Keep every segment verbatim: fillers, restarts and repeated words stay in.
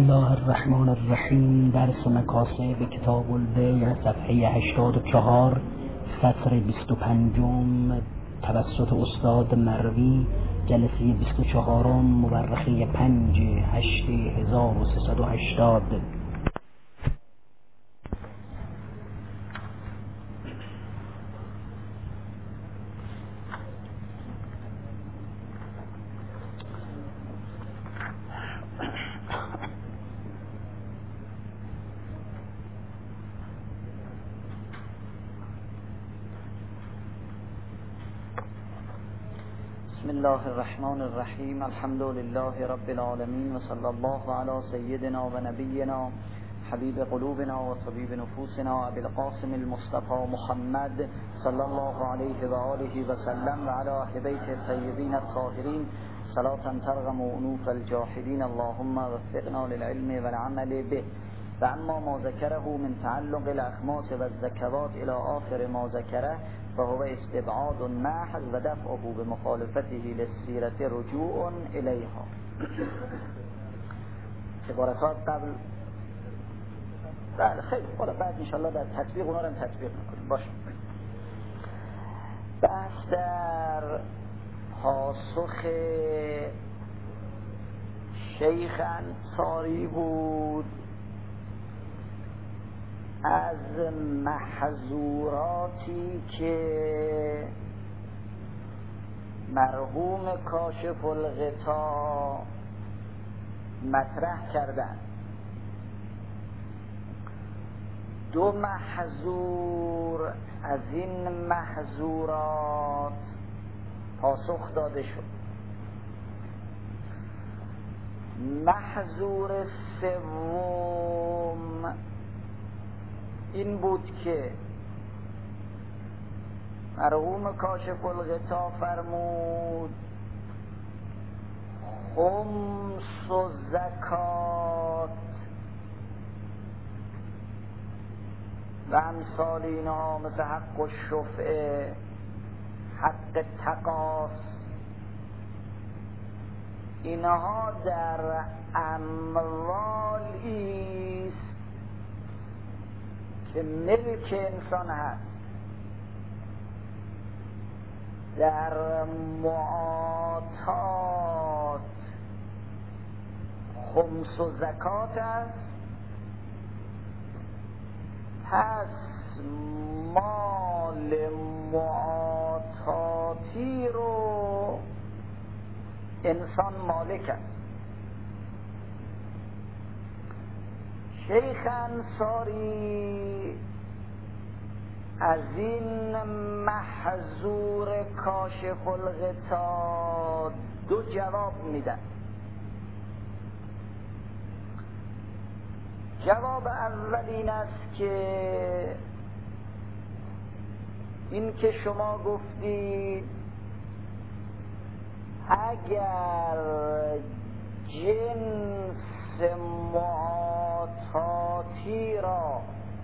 الله الرحمن الرحیم. درس مکاسب کتاب البیع صفحه هشتاد و چهار سطر بیست و پنجم توسط استاد مروی، جلسه بیست و چهارم مورخه پنج هشت هزار و سیصد و هشتاد. بسم الله الرحمن الرحیم. الحمد لله رب العالمین و صلی الله علی سیدنا و نبینا حبیب قلوبنا و طبیب نفوسنا ابی القاسم المصطفى محمد صلی الله علیه و آله و سلم و علی اهل بیت الطیبین الطاهرین صلاة ترغم انوف الجاحدین. اللهم وفقنا للعلم والعمل به. و اما ما ذکره من تعلق الاخماس و الزکوات الى آخر ما ذکره فهو استبعاد محض و دفعه بمخالفته للسیرت رجوع الیها. عبارات قبل بله خیلی حالا بعد انشاءالله در تطبیق اونا رو هم تطبیق میکنیم. باشه، بحث در پاسخ شیخ انصاری بود از محظوراتی که مرحوم کاشف الغطا مطرح کردن. دو محظور از این محظورات پاسخ داده شد. محظور سوم این بود که مرحوم کاشف الغطا فرمود خمس و زکات و امثال اینا مثل حق و شفعه، حق تقاص، اینها در اموالی است که ملک انسان هست. در معاطات خمس و زکات است. پس مال معاطاتی رو انسان مالک است. شیخ انصاری از این محظور کاشف الغطا دو جواب میدن. جواب اول این است که این که شما گفتید اگر جنس معاطاتی را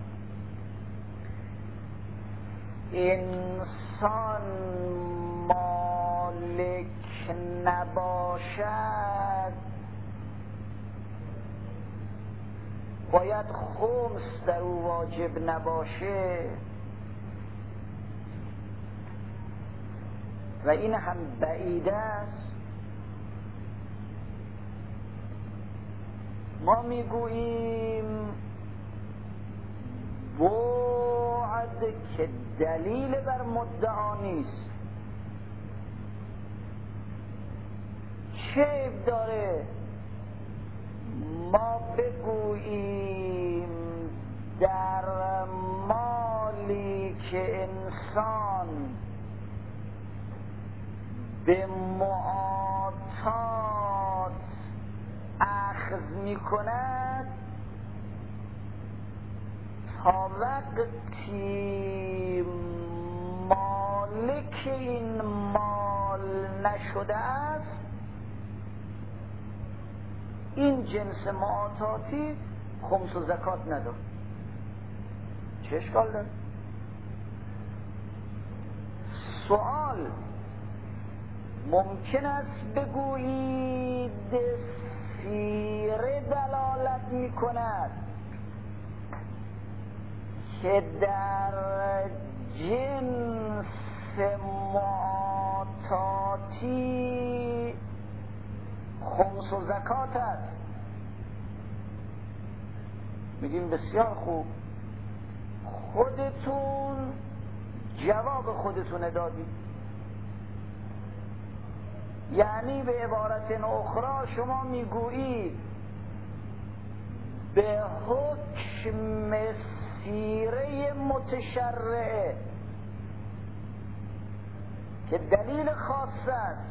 انسان مالک نباشد باید خمس در او واجب نباشه و این هم بعید است. ما میگوییم بعد که دلیل بر مدعا نیست. چه عیب داره ما بگوییم در مالی که انسان به معاطات اخذ می کند تا وقتی مالک این مال نشده است این جنس معاطاتی خمس و زکات نداره. چه اشکال داره؟ سوال ممکن است بگویید مسیره دلالت می کند که در جنس معاطاتی خمس و زکات است. میگیم بسیار خوب، خودتون جواب خودتون دادید. یعنی به عبارت اخرى شما میگویید به حکم سیره متشرعه که دلیل خاص است،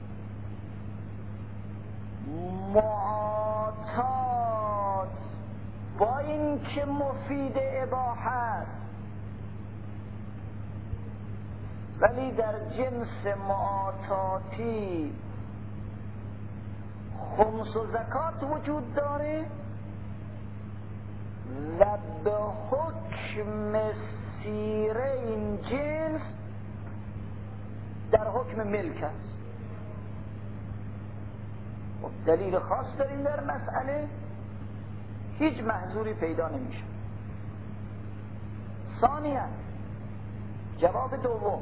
معاطات با این که مفید اباحه است ولی در جنس معاطاتی خمس و زکات وجود داره و به حکم سیره این جنس در حکم ملک است. دلیل خاص داریم در مسئله، هیچ محظوری پیدا نمیشه. ثانیاً جواب دوم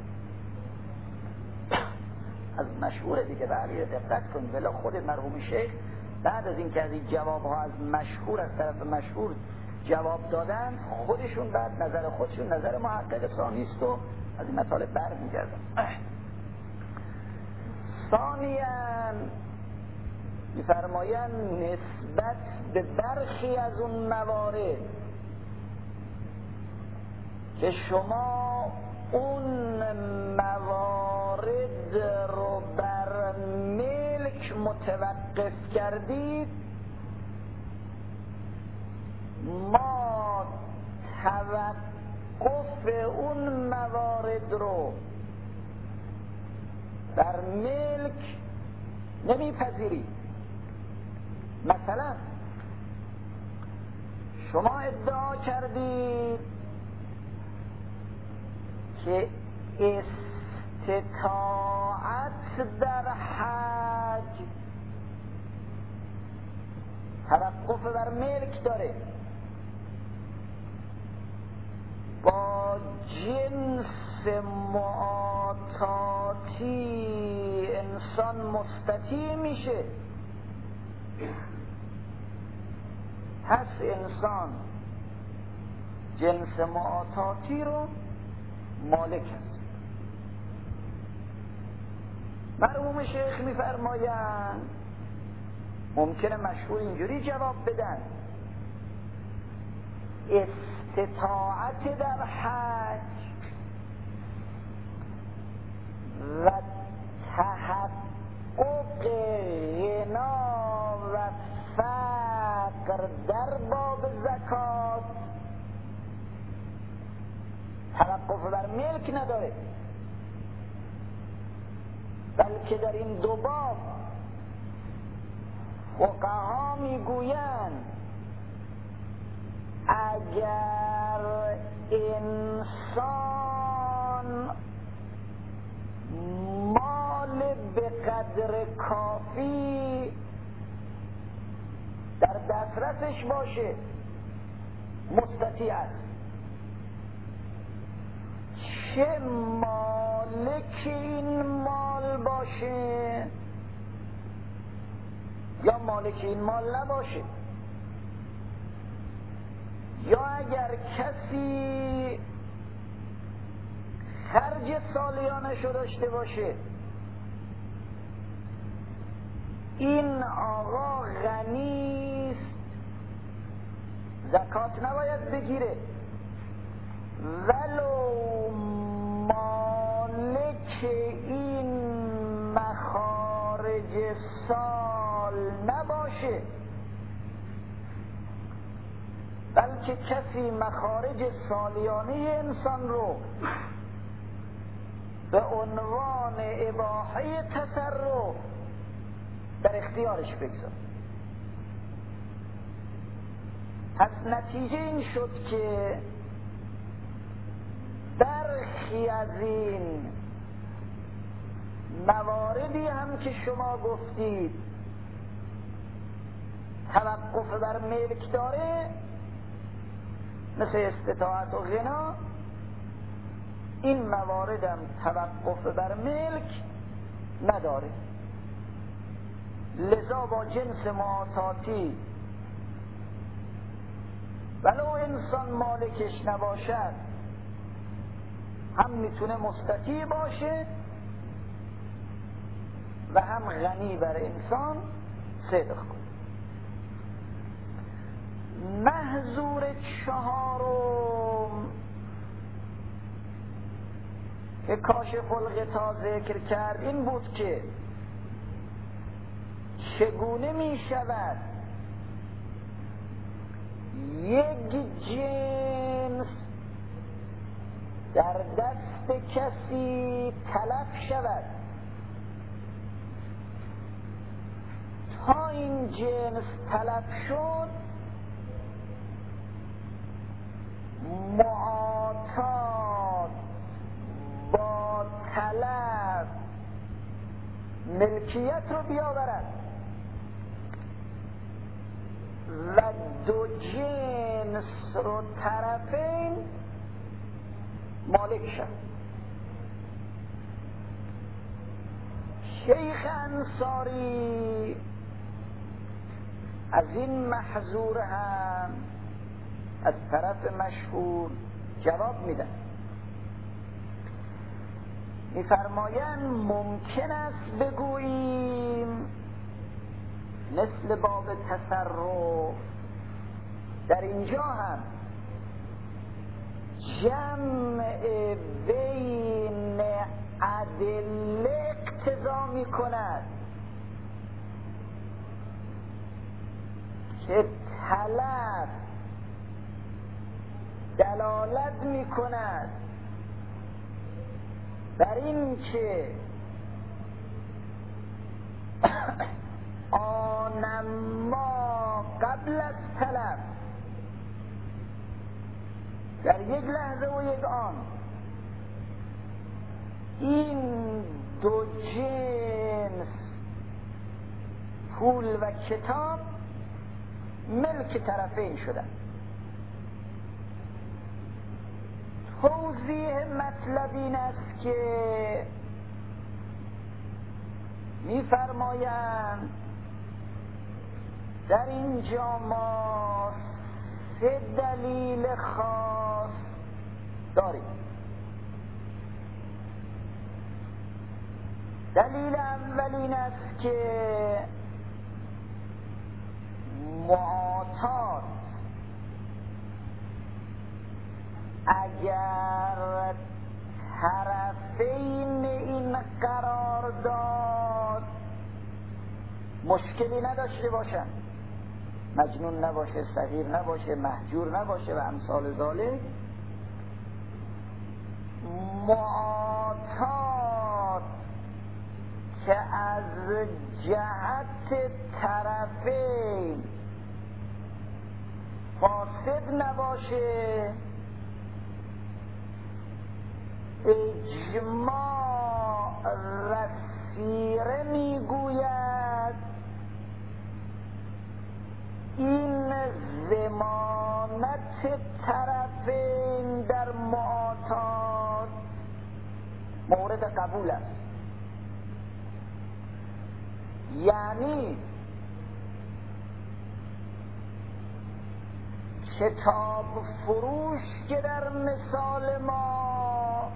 از مشهور دیگه، بله دقت کنید، ولی خود مرحوم شیخ بعد از این که از این جواب ها از مشهور از طرف مشهور جواب دادن، خودشون بعد نظر خودشون نظر محقق ثانی است و از این مطالب برمیگردن. ثانیاً می‌فرمایند نسبت به برخی از اون موارد که شما اون موارد رو بر ملک متوقف کردید، ما توقف اون موارد رو بر ملک نمیپذیرید. مثلا شما ادعا کردید که استطاعت در حج توقف بر ملک داره، با جنس معاطاتی انسان مستطیع میشه، پس انسان جنس معاطاتی رو مالک است. مرحوم شیخ میفرمایند ممکنه مشهور اینجوری جواب بدن: استطاعت در حج و تحقق غنا و فقر در باب زکات توقف بر ملک نداره، بلکه در این دو باب فقها میگویند اگر انسان مال به قدر کافی در دسترسش باشه مستطیع است، چه مالک این مال باشه یا مالک این مال نباشه، یا اگر کسی خرج سالیانش رو داشته باشه، این آقا غنی است زکات نباید بگیره، ولو مالک این مخارج سال نباشه، بلکه کسی مخارج سالیانه انسان رو به عنوان اباحه تصرف در اختیارش بگذار. پس نتیجه این شد که برخی از این مواردی هم که شما گفتید توقف بر ملک داره، مثل استطاعت و غنا، این مواردم توقف بر ملک نداره. لذا با جنس معاطاتی ولو انسان مالکش نباشد هم میتونه مستطیع باشه و هم غنی بر انسان صدق کنه. محظور چهارم که کاشف الغطا ذکر کرد این بود که چگونه می شود یک جنس در دست کسی تلف شود تا این جنس تلف شد معاطات با طلب ملکیت رو بیاورد و دو جنس رو طرفین مالک شد. شیخ انصاری از این محظور هم از طرف مشهور جواب میدن، میفرمایند ممکن است بگوییم مثل باب تصرف در اینجا هم جمع بین ادله اقتضا می کند که طلب دلالت می کند بر این که آنما قبل از طلب در یک لحظه و یک آن این دو جنس پول و کتاب ملک طرفین شدن. توضیح مطلب این است که می‌فرمایند در اینجا ما سه دلیل خاص داریم. دلیل اول این است که معاطات اگر طرفین این قرارداد مشکلی نداشته باشن، مجنون نباشه، صغیر نباشه، مهجور نباشه و امثال ذالک، معاطات که از جهت طرفین فاسد نباشه، اجماع رسیره میگوید این ضمانت طرفین در معاطات مورد قبول است. یعنی کتاب فروش که در مثال ما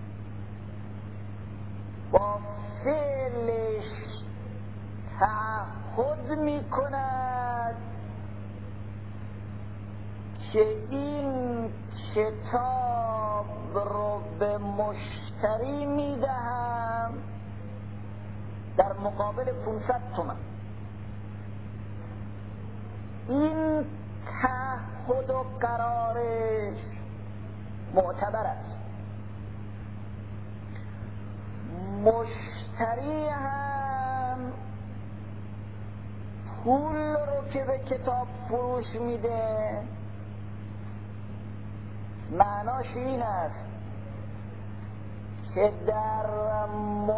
با فعلش تعهد می کند که این کتاب رو به مشتری می دهم در مقابل پانصد تومان. این تعهد و قرارش معتبر است. مشتری هم پول رو که به کتاب فروش میده معناش این است که در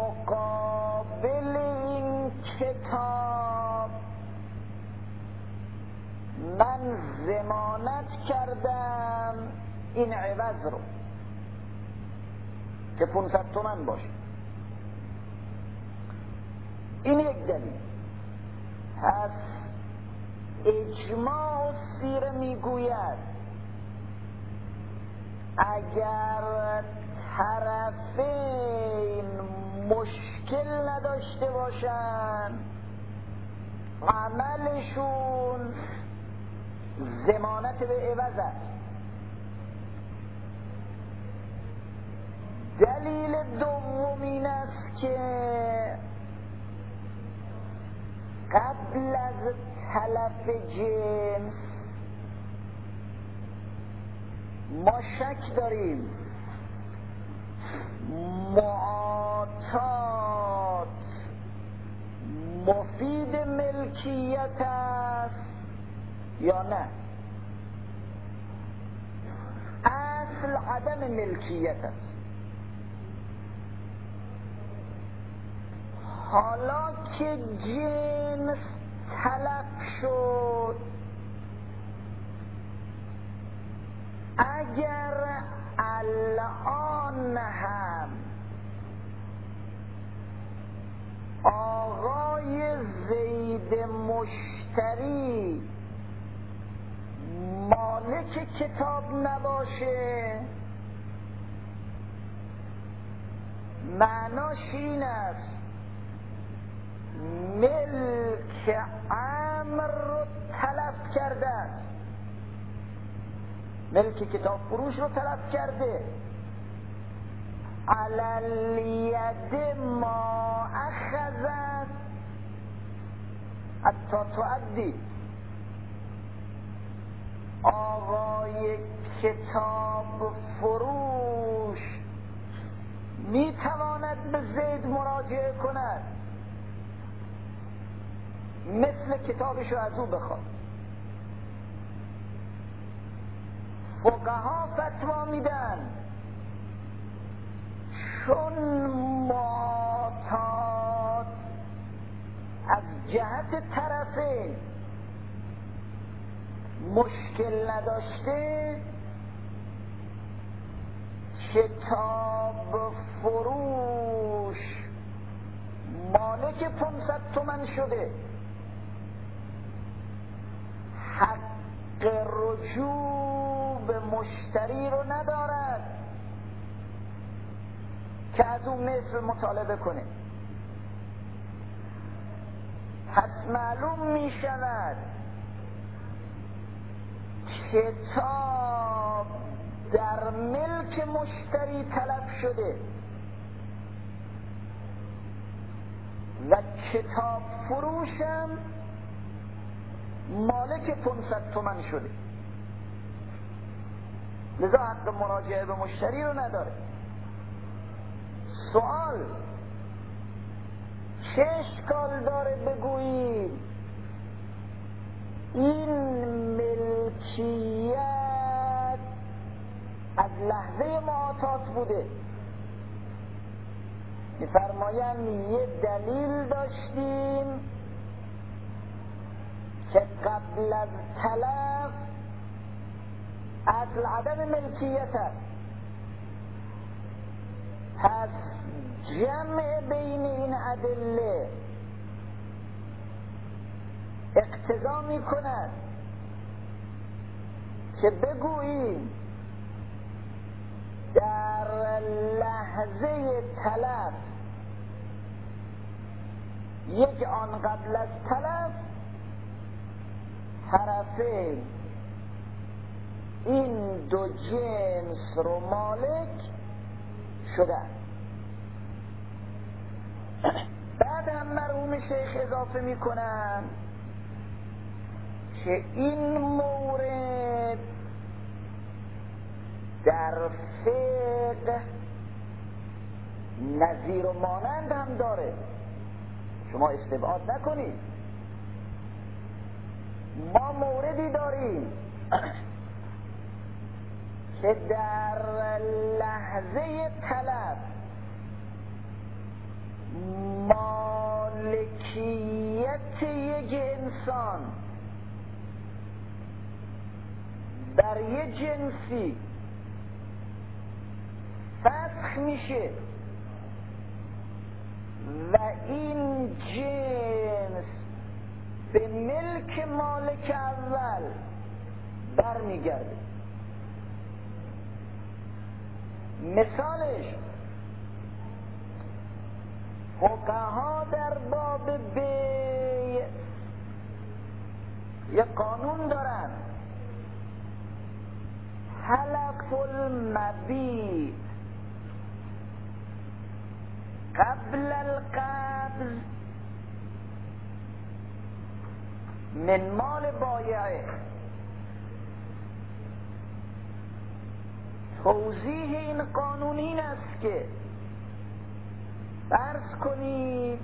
مقابل این کتاب من ضمانت کردم این عوض رو که پانصد تومن باشه. این یک دلیل. پس اجماع سیره میگوید اگر طرفین مشکل نداشته باشن عملشون ضمانت به عوض است. دلیل دوم این است که قبل از تلف جنس ما شک داریم معاطات مفید ملکیت است یا نه. اصل عدم ملکیت است. حالا که جنس تلف شد، اگر الان هم آقای زید مشتری مالک کتاب نباشه، معناش این است ملک امر رو تلف کرده است، ملک کتاب فروش رو تلف کرده. علل ید ما اخذت حتی تعدی. آقای کتاب فروش می تواند به زید مراجعه کند، مثل کتابش رو از او بخواد. فقها فتوا میدن چون معاطات از جهت طرفین مشکل نداشته، کتاب فروش مالک پانصد تومن شده، حق رجوع به مشتری رو ندارد که از اون مثل مطالبه کنه. پس معلوم می شود کتاب در ملک مشتری تلف شده و کتاب فروشم مالک پانصد تومن شده، لذا حق مراجعه به مشتری رو نداره. سوال چه اشکال داره بگوییم این ملکیت از لحظه معاطات بوده؟ می‌فرمایند یه دلیل داشتیم که قبل از تلف اصل عدم ملکیت است. پس جمع بین این ادله اقتضا می کند که بگوییم در لحظه تلف یک آن قبل از تلف طرفین این دو جنس رو مالک شدن. بعد هم مرحوم شیخ اضافه می کنن که این مورد در فقه نظیر و مانند هم داره، شما استبعاد نکنید. ما موردی داریم که در لحظه تلف مالکیت یک انسان بر یه جنسی فسخ میشه و این جنس به ملک مالک اول برمیگرده. مثالش فقها در باب بیع یه قانون دارن، حلف المبیع قبل القبض من مال بایعه. توضیح این قانون این است که فرض کنید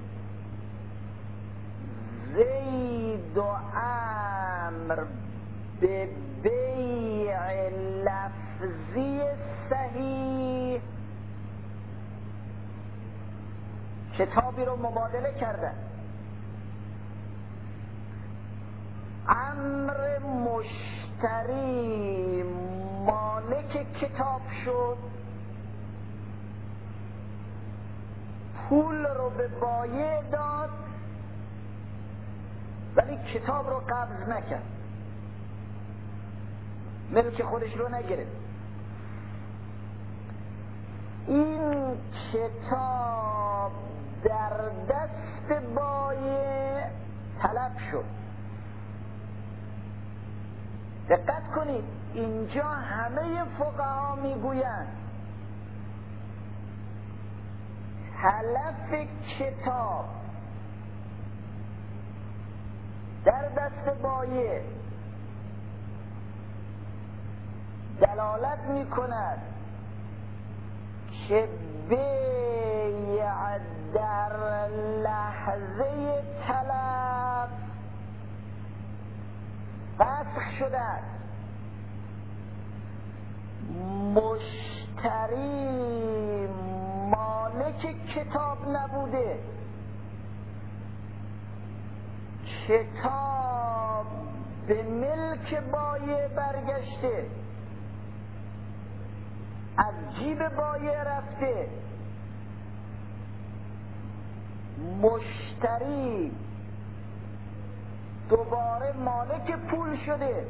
زید و عمرو به بیع لفظی صحیح کتابی رو مبادله کردن. عمرو مشتری مالک کتاب شد، پول رو به بایع داد ولی کتاب رو قبض نکرد، ملک خودش رو نگرفت. این کتاب در دست بایع تلف شد. دقت کنید اینجا همه فقها میگویند تلف کتاب در دست بایع دلالت میکند که بیع در لحظه تلف فسخ شده است. مشتری مالک کتاب نبوده، کتاب به ملک بایع برگشته، از جیب بایع رفته، مشتری دوباره مالک پول شده،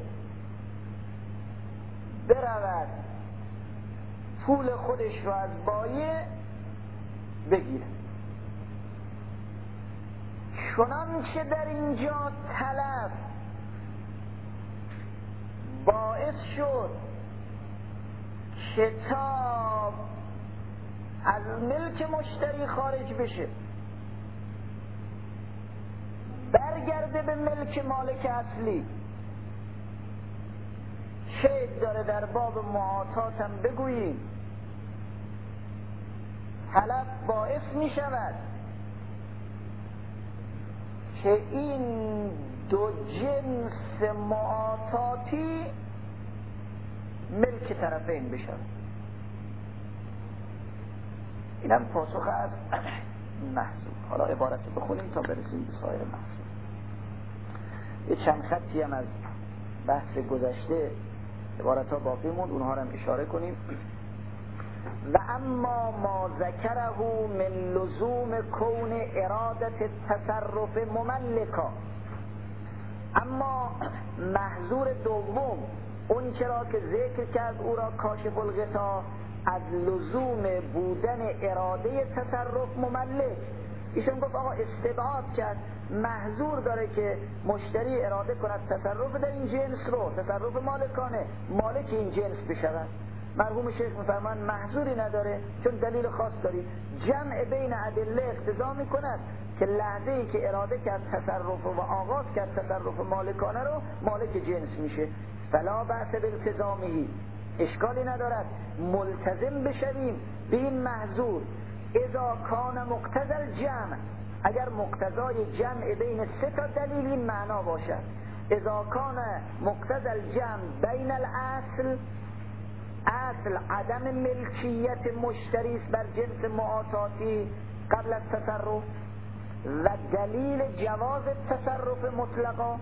برود پول خودش رو از بایع بگیره. چنانچه در اینجا تلف باعث شد کتاب از ملک مشتری خارج بشه، برگرده به ملک مالک اصلی. شاید داره در باب معاطات هم بگوییم تلف باعث می شود که این دو جنس معاطاتی ملک طرفین بشن. اینم پاسخ از محصول. حالا عبارت رو بخونیم تا برسیم به سایر محصول. یه چند خطی هم از بحث گذشته عبارت ها باقی موند، اونها رو هم اشاره کنیم. و اما ما ذکره من لزوم کون ارادت تصرف مملکا، اما محظور دوم اون چرا که ذکر کرد او را کاشف الغطا از لزوم بودن اراده تصرف مملک. ایشون گفت آقا استبعاد کرد، محظور داره که مشتری اراده کند تصرف در این جنس رو، تصرف مالکانه، مالک این جنس بشود. مرحوم شیخ میفرمان محظوری نداره، چون دلیل خاص دارید. جمع بین ادله اقتضا میکند که لحظه ای که اراده کرد تصرف و آغاز کرد تصرف مالکانه رو، مالک جنس میشه. فلا بأس بالتزامه، اشکالی ندارد ملتزم بشویم به این محظور. اذا کان مقتضی الجمع، اگر مقتضای جمع بین سه تا دلیل این معنا باشد. اذا کان مقتضی الجمع بین الاصل، اصل عدم ملکیت مشتری بر جنس معاطاتی قبل از تصرف، و دلیل جواز تصرف مطلقا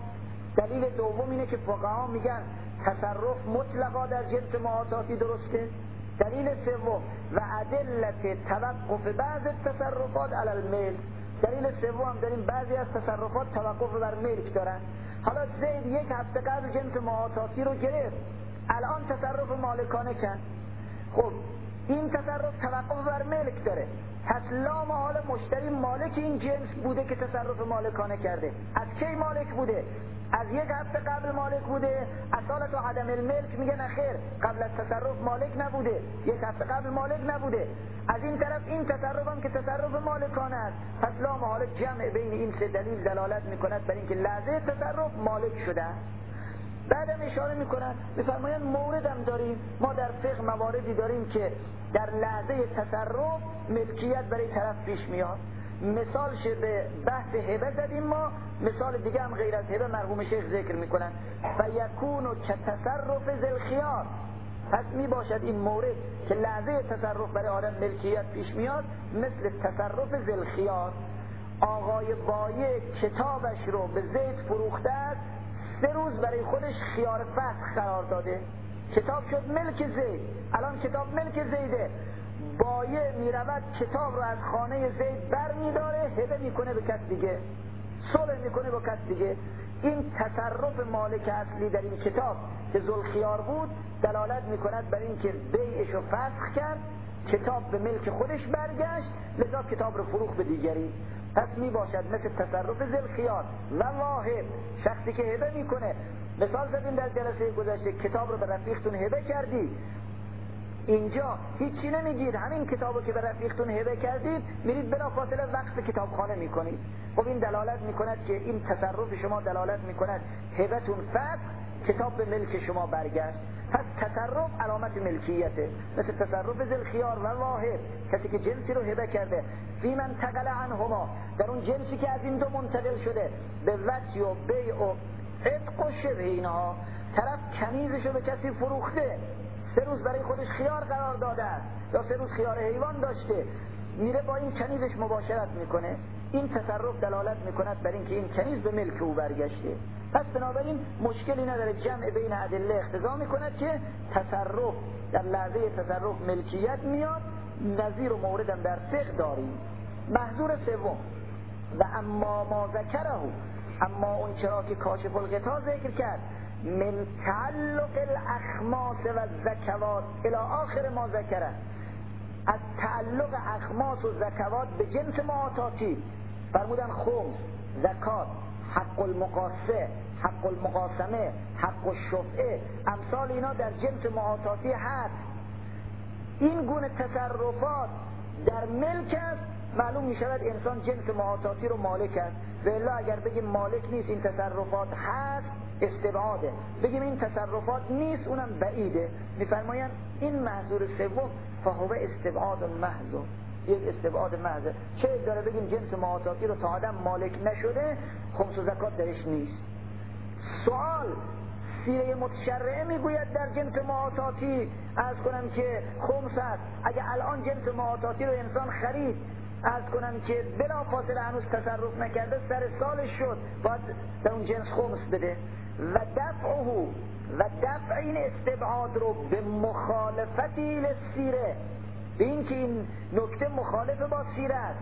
دلیل دوم اینه که فقها میگن تصرف مطلقا در جنس معاطاتی درسته. دلیل سوم و ادله توقف بعض التصرفات علی الملک. دلیل سوم داریم بعضی از تصرفات توقف بر ملک دارن. حالا زید یک هفته قبل جنس معاطاتی رو گرفت، الان تصرف مالکانه کن. خب این تصرف توقف بر ملک داره، پس لا محال مشتری مالک این جنس بوده که تصرف مالکانه کرده. از کی مالک بوده؟ از یک هفته قبل مالک بوده. اصالت و عدم الملک میگه نخیر، قبل از تصرف مالک نبوده، یک هفته قبل مالک نبوده. از این طرف این تصرف هم که تصرف مالکانه است، پس لا محال جمع بین این سه دلیل دلالت میکند بر اینکه لحظه تصرف مالک شده. بعدم اشاره میکنن میفرمایند موردم داریم، ما در فقه مواردی داریم که در لحظه تصرف ملکیت برای طرف پیش میاد. مثالش به بحث هبه زدیم ما، مثال دیگه هم غیر از هبه مرحوم شیخ ذکر میکنن فیکون که تصرف ذل خیار. پس میباشد این مورد که لحظه تصرف برای آدم ملکیت پیش میاد مثل تصرف ذل خیار. آقای بایع کتابش رو به زید فروخته است، سه روز برای خودش خیار فسخ قرار داده، کتاب شد ملک زید. الان کتاب ملک زیده، بایع میرود کتاب رو از خانه زید بر میداره، هبه میکنه به کس دیگه، صلح میکنه با کس دیگه. این تصرف مالک اصلی در این کتاب که ذوالخیار بود دلالت میکند بر این که بیعش رو فسخ کرد، کتاب به ملک خودش برگشت، لذا کتاب رو فروخت به دیگری. پس می باشد مثل تصرف ذوالخیار و واهب، شخصی که هبه میکنه. مثال زدیم در جلسه گذشته، کتاب رو به رفیقتون هبه کردی، اینجا هیچی نمیگید، همین کتابو که به رفیقتون هبه کردید میرید بلافاصله وقف کتابخانه میکنید. خب این دلالت میکند که این تصرف شما دلالت میکند هبتون فسخ، کتاب به ملک شما برگشت. پس تصرف علامت ملکیته، مثل تصرف ذوالخیار و واهب، کسی که جنسی رو هبه کرده. فی من انتقل عنهما، در اون جنسی که از این دو منتقل شده، به وجه و بیع و عتق و شبه اینها، طرف کنیزش رو به کسی فروخته، سه روز برای خودش خیار قرار داده است یا سه روز خیار حیوان داشته، میره با این کنیزش مباشرت میکنه، این تصرف دلالت میکند بر اینکه این کنیز به ملک او برگشته. پس بنابراین مشکلی نداره، جمع بین ادله اقتضا میکند که تصرف در لحظه تصرف ملکیت میاد. نظیر و موردم در فقه داریم. محظور سوم و اما ما ذکره، اما اون چرا که کاشف الغطا ذکر کرد، من تعلق الاخماس و الزکوات الی آخر ما ذکره، از تعلق اخماس و زکوات به جنس معاطاتی فرمودن خمس، زکات، حق المقاصه، حق المقاسمه، حق الشفعه، امثال اینا در جنس معاطاتی هست. این گونه تصرفات در ملک است، معلوم می شود انسان جنس معاطاتی رو مالک است. و الا اگر بگیم مالک نیست این تصرفات هست، استبعاده. بگیم این تصرفات نیست، اونم بعیده. میفرمایند این محظور سوم فهو استبعاد محض، یک استبعاد محض. چه داره بگیم جنس معاطاتی رو تا آدم مالک نشده خمس و زکات درش نیست. سوال سیره متشرعه میگوید در جنس معاطاتی عرض کنم که خمس است. اگه الان جنس معاطاتی رو انسان خرید، عرض کنم که بلا فاصله هنوز تصرف نکرده، سر سالش شد، باید در اون جنس خمس بده. و دفعه و دفع این استبعاد رو به مخالفتی للسیره، به این که این نکته مخالف با سیره است،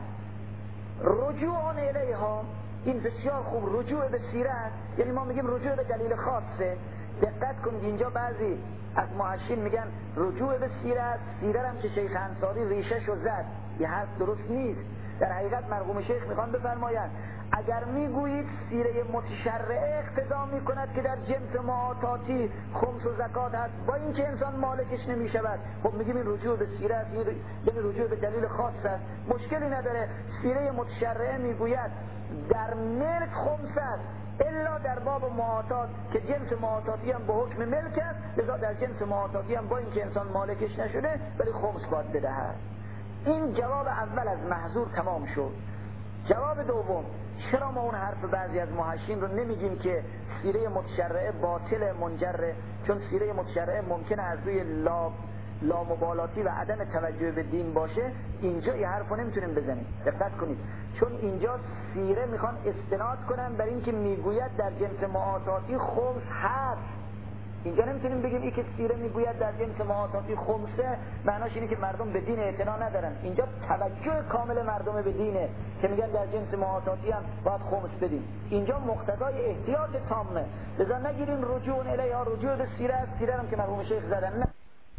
رجوع الیها، این بسیار خوب رجوع به سیره است. یعنی ما میگیم رجوع به دلیل خاصه. دقت کنید اینجا بعضی از محشین میگن رجوع به سیره است، سیره هم که شیخ انصاری ریشه‌شو زد، یه حرف درست نیست. در حقیقت مرحوم شیخ میخوان بفرمایند اگر میگویید سیره متشرعه اقتضا میکند که در جنس معاطاتی خمس و زکات هست با اینکه انسان مالکش نمیشود، خب میگیم این رجوع به سیره است، یعنی رجوع به دلیل خاص است، مشکلی نداره. سیره متشرعه میگوید در ملک خمس است، الا در باب معاطات که جنس معاطاتی هم به حکم ملک است، لذا در جنس معاطاتی هم با اینکه انسان مالکش نشده ولی خمس باید بدهد. این جواب اول از محظور تمام شد. جواب دوم، چرا ما اون حرف بعضی از محشین رو نمیگیم که سیره متشرعه باطل منجره؟ چون سیره متشرعه ممکنه از روی لا لامبالاتی و عدم توجه به دین باشه، اینجا یه حرفو نمیتونیم بزنیم. دقت کنید، چون اینجا سیره میخوان استناد کنن بر این که میگوید در جنس معاطاتی خمس هست. اینجا نمیتونیم بگیم این که سیره میگوید در جنس معاطاتی خمسه، معناش اینه که مردم به دین اعتنا ندارن. اینجا توجه کامل مردم به دینه که میگن در جنس معاطاتی هم باید خمس بدیم. اینجا مقتضای احتیاط تامه، لذا نگیرین رجوع الیها، رجوع به سیره است. سیره هم که مرحوم شیخ زدن نه.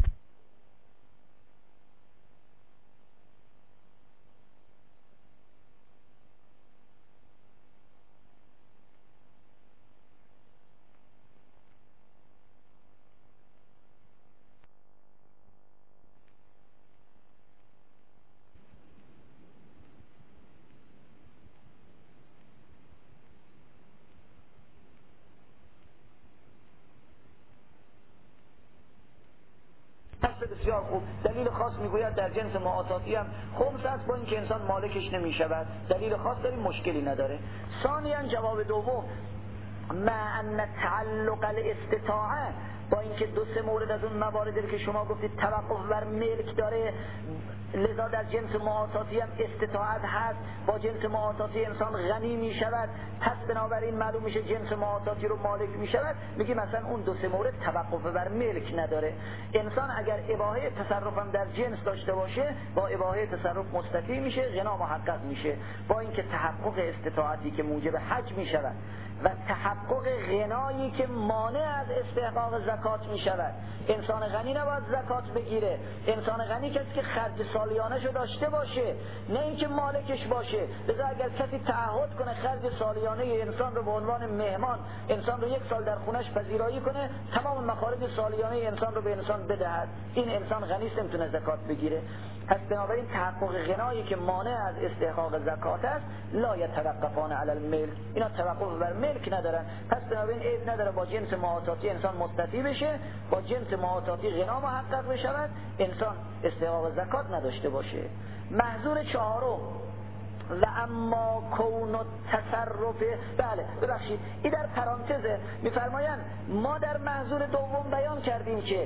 بسیار خوب، دلیل خاص میگوید در جنس معاطاتی هم خمس است، با اینکه انسان مالکش نمیشود. دلیل خاص داریم، مشکلی نداره. ثانیاً جواب دوم، مع ان تعلق الاستطاعه، با اینکه دو سه مورد از اون مواردی که شما گفتید توقف بر ملک داره، لذا در جنس معاطاتی هم استطاعت هست. با جنس معاطاتی انسان غنی می شود، پس بنابراین معلوم میشه جنس معاطاتی رو مالک می شود. میگی مثلا اون دو سه مورد توقف بر ملک نداره. انسان اگر اباحه تصرف هم در جنس داشته باشه، با اباحه تصرف مستطیع میشه، غنا محقق میشه. با اینکه تحقق استطاعتی که موجب حج می شود و تحقق غنایی که مانع از استحقاق زکات می شود. انسان غنی نباید زکات بگیره. انسان غنی کسی که خرج سالیانه شو داشته باشه، نه اینکه مالکش باشه. لذا اگر کسی تعهد کنه خرج سالیانه انسان رو به عنوان مهمان، انسان رو یک سال در خونش پذیرایی کنه، تمام مخارج سالیانه انسان رو به انسان بدهد، این انسان غنی است، نمیتونه زکات بگیره. پس بنابراین تحقق غنایی که مانع از استحقاق زکات است، لا یتوقفان علی الملک، اینا توقف بر ملک ندارن. پس بنابراین عیب نداره با جنس معاطاتی انسان مستطیع بشه، با جنس معاطاتی غنا محقق بشود، انسان استحقاق زکات نداشته باشه. محظور چهارم، و اما کون تصرف، بله ببخشید این در پرانتزه، میفرمایند ما در محظور دوم بیان کردیم که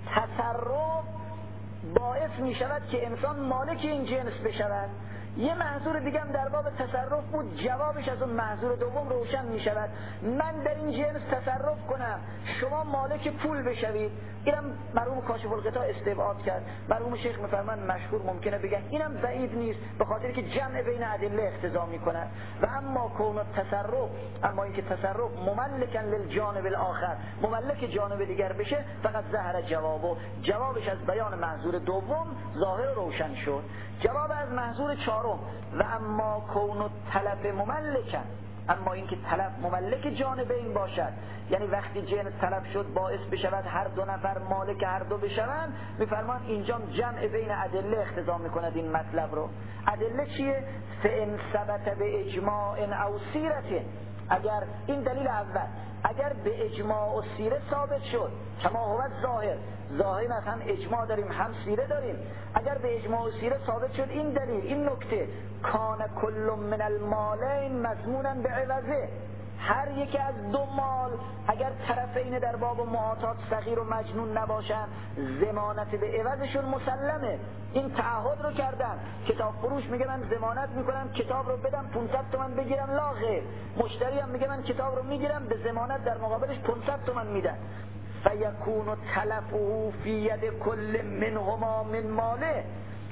تصرف باعث می شود که انسان مالک این جنس بشود. یه محظور دیگه هم در باب تصرف بود، جوابش از اون محظور دوم روشن می شود. من در این جنس تصرف کنم، شما مالک پول بشوید. اینم مرحوم کاشف الغطا استبعاد کرد. مرحوم شیخ میفرمایند مشهور ممکنه بگن اینم بعید نیست، به خاطر که جمع بین ادله اقتضا میکنه. و اما کون تصرف، اما اینکه تصرف مملکن للجانب الاخر، مملک جانب دیگر بشه، فقط ظهر جوابو، جوابش از بیان محظور دوم ظاهر روشن شد. جواب از محظور چهارم، و اما کون طلب مملکن، اما اینکه طلب مملک جانبین باشد، یعنی وقتی جنس طلب شد باعث بشود هر دو نفر مالک هر دو بشوند، میفرمان اینجا جمع بین ادله اقتضا میکند این مطلب رو. ادله چیه؟ فان ثبت به اجماع او سیرت، اگر این دلیل اول، اگر به اجماع و سیره ثابت شد، کما هو ظاهر، ظاهر مثلا اجماع داریم هم سیره داریم، اگر به اجماع و سیره ثابت شد این دلیل، این نکته، کان کل من المالین مضمونا به عوضه، هر یکی از دو مال اگر طرفین در باب معاطات صغیر و مجنون نباشن، ضمانت به عوضشون مسلمه. این تعهد رو کردن، کتاب فروش میگه من ضمانت میکنم کتاب رو بدم پانصد تومن بگیرم، لا غیر. مشتری هم میگه من کتاب رو میگیرم به ضمانت در مقابلش پانصد تومن میدن. فیکون تلفه فی ید کل منهما من ماله.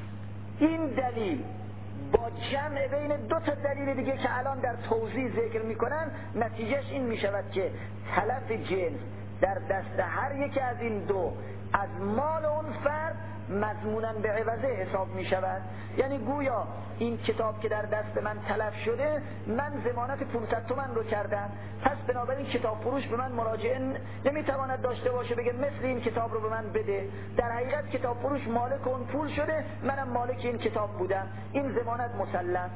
این دلیل با جمع بین دو تا دلیل دیگه که الان در توضیح ذکر میکنن، نتیجهش این میشود که تلف جنس در دست هر یک از این دو از مال اون فرد مضمونا به عوضه حساب می شود. یعنی گویا این کتاب که در دست من تلف شده، من ضمانت پانصد تومن رو کردم، پس بنابراین کتاب فروش به من مراجعه نمیتواند داشته باشه بگه مثل این کتاب رو به من بده. در حقیقت کتاب فروش مالک اون پول شده، منم مالک این کتاب بودم، این ضمانت مسلم.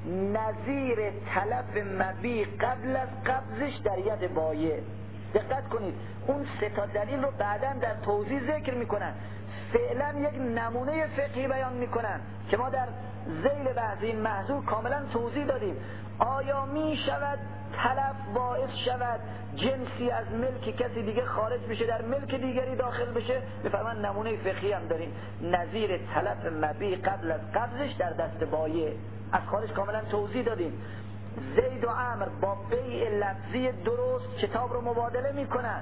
نظیر تلف مبیع قبل از قبضش در ید بایع. دقت کنید اون سه تا دلیل رو بعداً در توضیح ذکر میکنن. فعلا یک نمونه فقهی بیان میکنن که ما در ذیل بحث این محضور کاملا توضیح دادیم. آیا می شود تلف باعث شود جنسی از ملک کسی دیگه خارج بشه در ملک دیگری داخل بشه؟ بفرمان نمونه فقهی هم داریم، نظیر تلف مبیع قبل از قبضش در دست بایع، از خارج کاملا توضیح دادیم. زید و عمرو با بیع لفظی درست کتاب رو مبادله میکنن،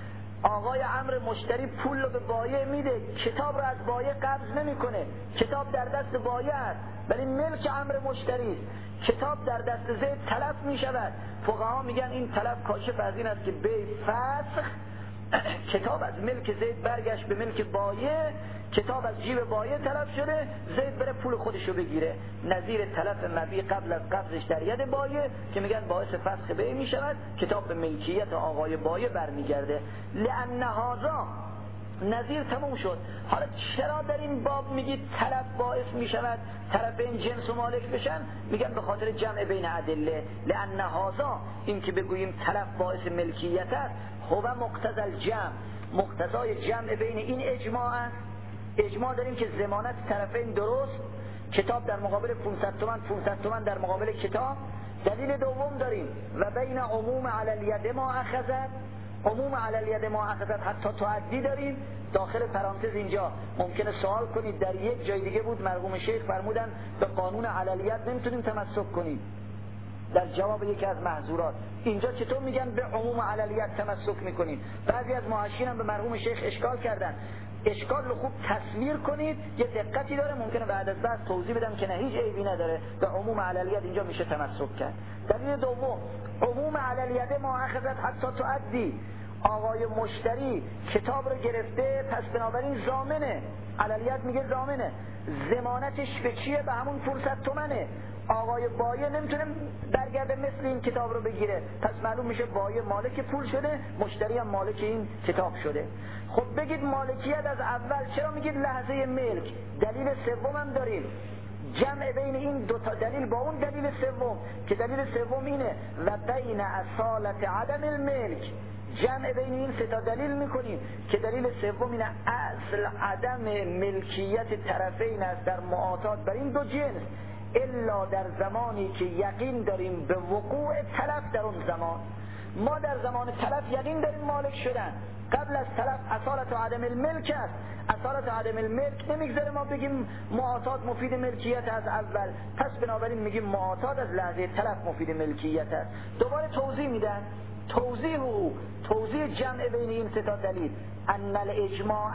آقای عمرو مشتری پول رو به بایع میده، کتاب رو از بایع قبض نمیکنه، کتاب در دست بایع است ولی ملک عمرو مشتری است، کتاب در دست زید تلف میشود. فقها میگن این تلف کاشف از این است که بیع فسخ، کتاب از ملک زید برگشت به ملک بایع، کتاب از جیب بایع تلف شده، زید بره پول خودشو بگیره. نظیر تلف مبیع قبل از قبضش در ید بایع که میگن باعث فسخ بیع میشود، کتاب به ملکیت آقای بایع برمیگرده. لأن هذا نظیر تموم شد. حالا چرا در این باب میگید تلف باعث میشود طرفین جنس و مالک بشن؟ میگن به خاطر جمع بین ادله. لأن هذا، این که بگوییم تلف باعث ملکیت است، هو مقتضی الجمع، مقتضای جمع بین این اجماع است. اجماع داریم که ضمانت طرفین درست، کتاب در مقابل پانصد تومان، پانصد تومان در مقابل کتاب. دلیل دوم داریم و بین عموم علی الید ما اخذت، عموم علی الید ما اخذت حتی تعدی داریم. داخل پرانتز اینجا ممکنه سوال کنید، در یک جای دیگه بود مرحوم شیخ فرمودن به قانون علی الید نمیتونیم تمسک کنیم در جواب یکی از محظورات. اینجا چطور میگن به عموم علی الید تمسک میکنیم؟ بعضی از محشین هم به مرحوم شیخ اشکال کردن. اشکال رو خوب تصویر کنید، یه دقتی داره، ممکنه بعد از بعد توضیح بدم که نه هیچ عیبی نداره، به عموم علی الید اینجا میشه تمسک کرد. دلیل دوم، عموم علی الید ما اخذت حتی تعدی، آقای مشتری کتاب رو گرفته پس بنابراین ضامنه، علی الید میگه ضامنه، ضمانتش به چیه؟ به همون پانصد تومنه. آقای بایع نمیتونه برگرده مثل این کتاب رو بگیره، پس معلوم میشه بایع مالک پول شده، مشتری هم مالک این کتاب شده. خب بگید مالکیت از اول، چرا میگید لحظه ملک؟ دلیل سوم هم داریم، جمع بین این دو تا دلیل با اون دلیل سوم، که دلیل سوم اینه و بین اصالت عدم الملک، جمع بین این سه تا دلیل میکنیم که دلیل سوم اینه اصل عدم ملکیت طرفین است در معاطات بر این دو جنس، الا در زمانی که یقین داریم به وقوع تلف در اون زمان. ما در زمان تلف یقین داریم مالک شدن، قبل از تلف اصالت و عدم الملک است. اصالت و عدم الملک نمیگذاره ما بگیم معاطات مفید ملکیت از اول، پس بنابراین میگیم معاطات از لحظه تلف مفید ملکیت است. دوباره توضیح میدن، توضیح او توضیح جمع بین این سه تا دلیل، ان الاجماع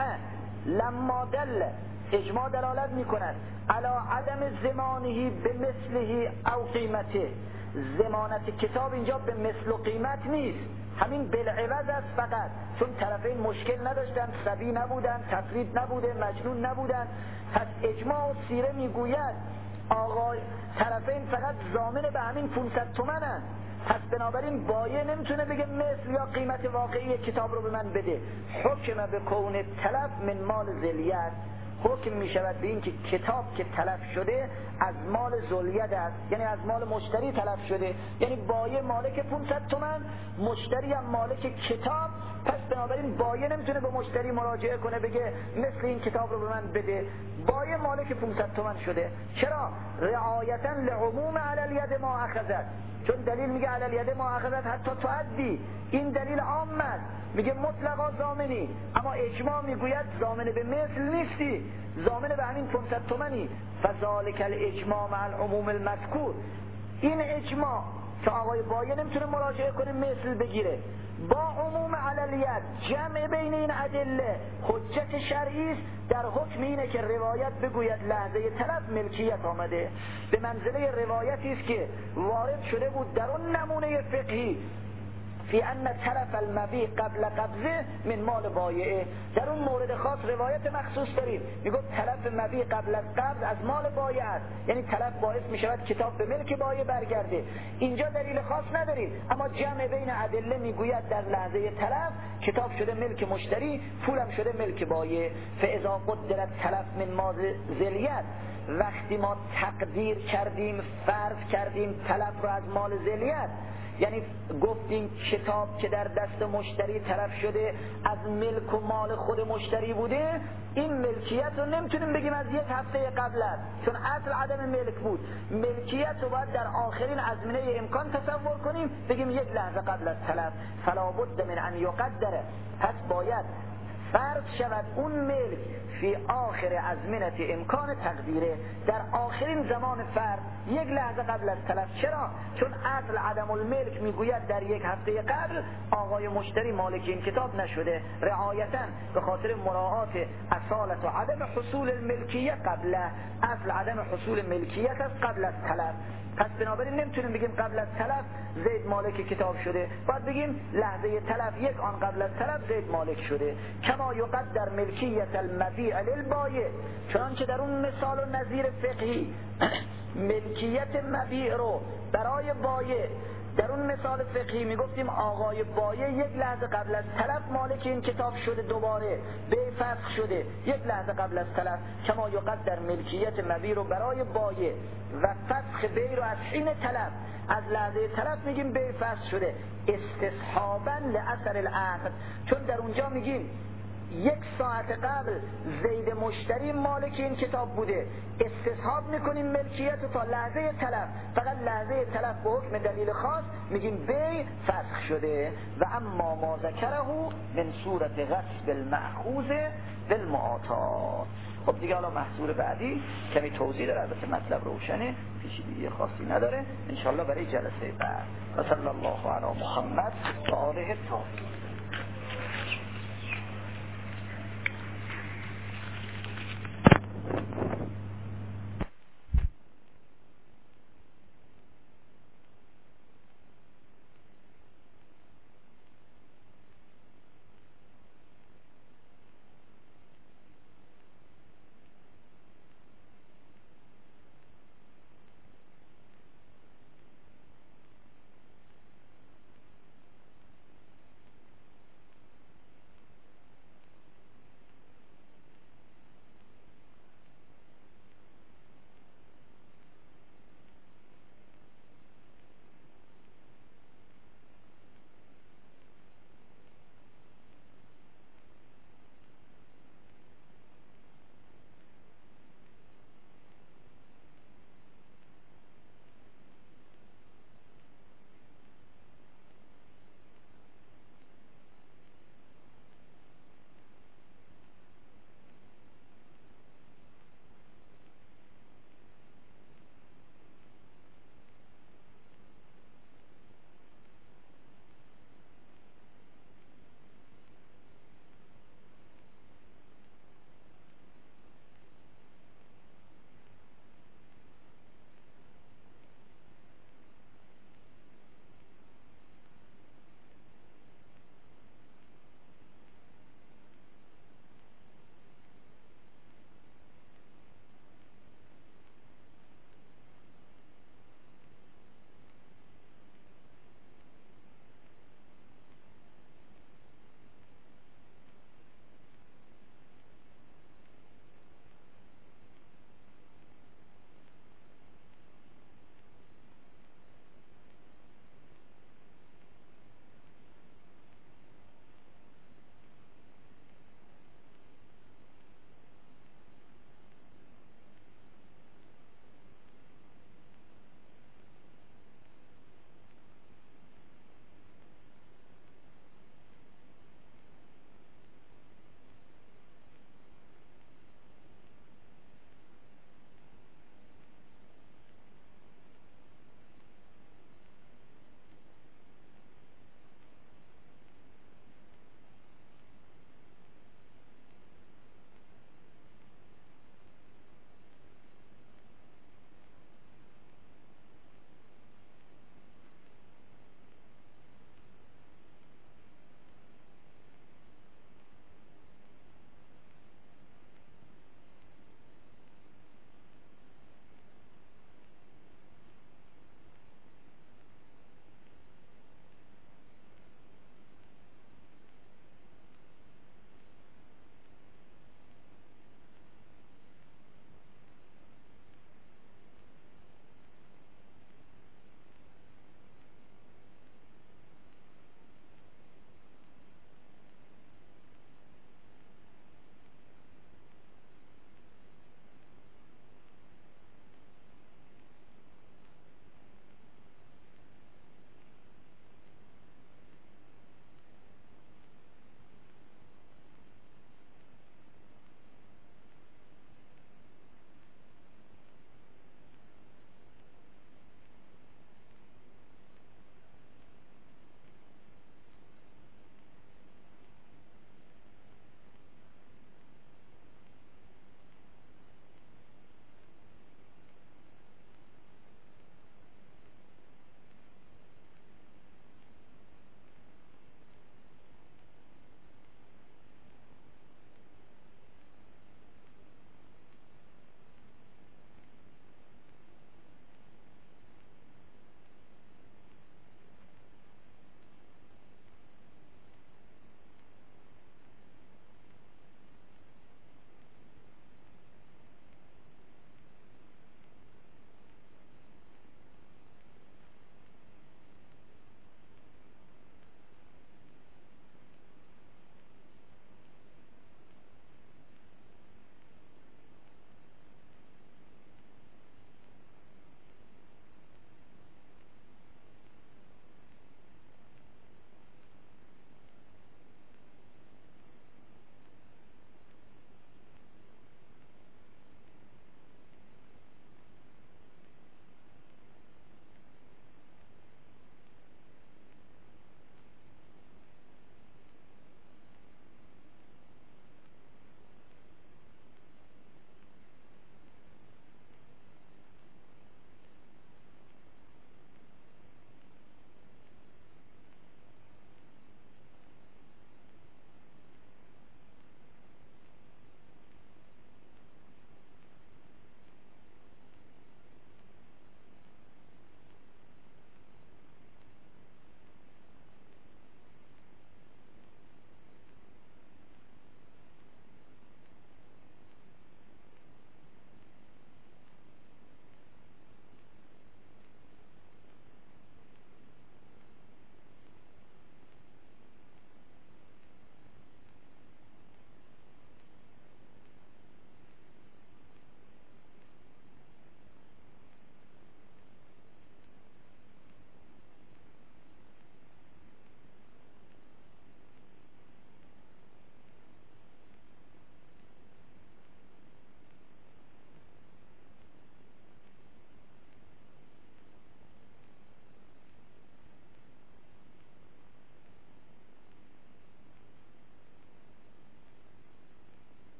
لما دل، اجماع دلالت میکند علی عدم ضمانه به مثله او قیمته، ضمانت کتاب اینجا به مثل و قیمت نیست، همین بالعوض است فقط، چون طرفین مشکل نداشتن، صبی نبودن، تفرید نبوده، مجنون نبودن. پس اجماع و سیره میگوید آقای طرفین فقط ضامن به همین پانصد تومنن، پس بنابراین بایع نمیتونه بگه مثل یا قیمت واقعی کتاب رو به من بده. حکم به کون تلف من مال ذلیت، حکم می شود به این که کتاب که تلف شده از مال ذلیت است، یعنی از مال مشتری تلف شده، یعنی بایع مالک پانصد تومن، مشتری هم مالک کتاب، پس بنابراین بایع نمیتونه به مشتری مراجعه کنه بگه مثل این کتاب رو به من بده، بایع مالک پانصد تومن شده. چرا؟ رعایتا لعموم علی الید ما اخذت، چون دلیل میگه علی الید ما اخذت حتی تعدی، این دلیل عام است، میگه مطلقا ضامنی، اما اجماع میگوید ضامن به مثل نیستی، ضامن به همین پانصد تومنی. فذالک الاجماع مع العموم المذکور، این اجماع که آقای بایع نمیتونه مراجعه کنه مثل بگیره با عموم علی الید، جمع بین این ادله حجت شرعی است در حکم اینه که روایت بگوید لحظه تلف ملکیت آمده، به منزله روایتی است که وارد شده بود در اون نمونه فقهی فی ان تلف المبیع قبل قبضه من مال بایعه. در اون مورد خاص روایت مخصوص داریم میگه تلف مبیع قبل از قبض از مال بایع است، یعنی تلف باعث میشود کتاب به ملک بایع برگرده. اینجا دلیل خاص نداریم، اما جمع بین ادله میگوید در لحظه تلف کتاب شده ملک مشتری، پولم شده ملک بایع. فاذا قدرت تلف من مال ذلیت، وقتی ما تقدیر کردیم، فرض کردیم تلف رو از مال ذلیت، یعنی گفتیم کتاب که در دست مشتری طرف شده از ملک و مال خود مشتری بوده، این ملکیت رو نمیتونیم بگیم از یک هفته قبل است، چون اصل عدم ملک بود. ملکیت رو باید در آخرین ازمنه امکان تصور کنیم، بگیم یک لحظه قبل از تلف. فلا بد من ان یقدر، پس باید فرض شود اون ملک فی آخر ازمنه امکان تقدیره، در آخرین زمان فرد یک لحظه قبل از تلف. چرا؟ چون اصل عدم الملک میگوید در یک هفته قبل آقای مشتری مالک این کتاب نشده، رعایتا به خاطر مراعات اصالت و عدم حصول الملکیت قبل، اصل عدم حصول ملکیت است قبل از تلف. پس بنابراین نمیتونیم بگیم قبل از تلف زید مالک کتاب شده، باید بگیم لحظه تلف یک آن قبل از تلف زید مالک شده. کما یقدر ملکیت المبیع للبایع، چنانچه در اون مثال و نظیر فقهی ملکیت مبیع رو برای بایع، در اون مثال فقهی میگفتیم آقای بایع یک لحظه قبل از تلف مالک این کتاب شده، دوباره بیع فسخ شده یک لحظه قبل از تلف. کما یقدر ملکیت مبیع رو برای بایع و فسخ بیع رو از حین تلف، از لحظه تلف میگیم بیع فسخ شده، استصحابا لاثر العقد، چون در اونجا میگیم یک ساعت قبل زید مشتری مالک این کتاب بوده، استصحاب میکنیم ملکیت تا لحظه تلف، فقط لحظه تلف به حکم دلیل خاص میگیم بیع فسخ شده. و اما ما ذکره من صورت غصب المأخوذ بالمعاطات. خب دیگه حالا محصول بعدی کمی توضیح داره، البته مطلب روشنه، پیچیدگی خاصی نداره، انشالله برای جلسه بعد. و صلی الله علی محمد و آله الطاهرین.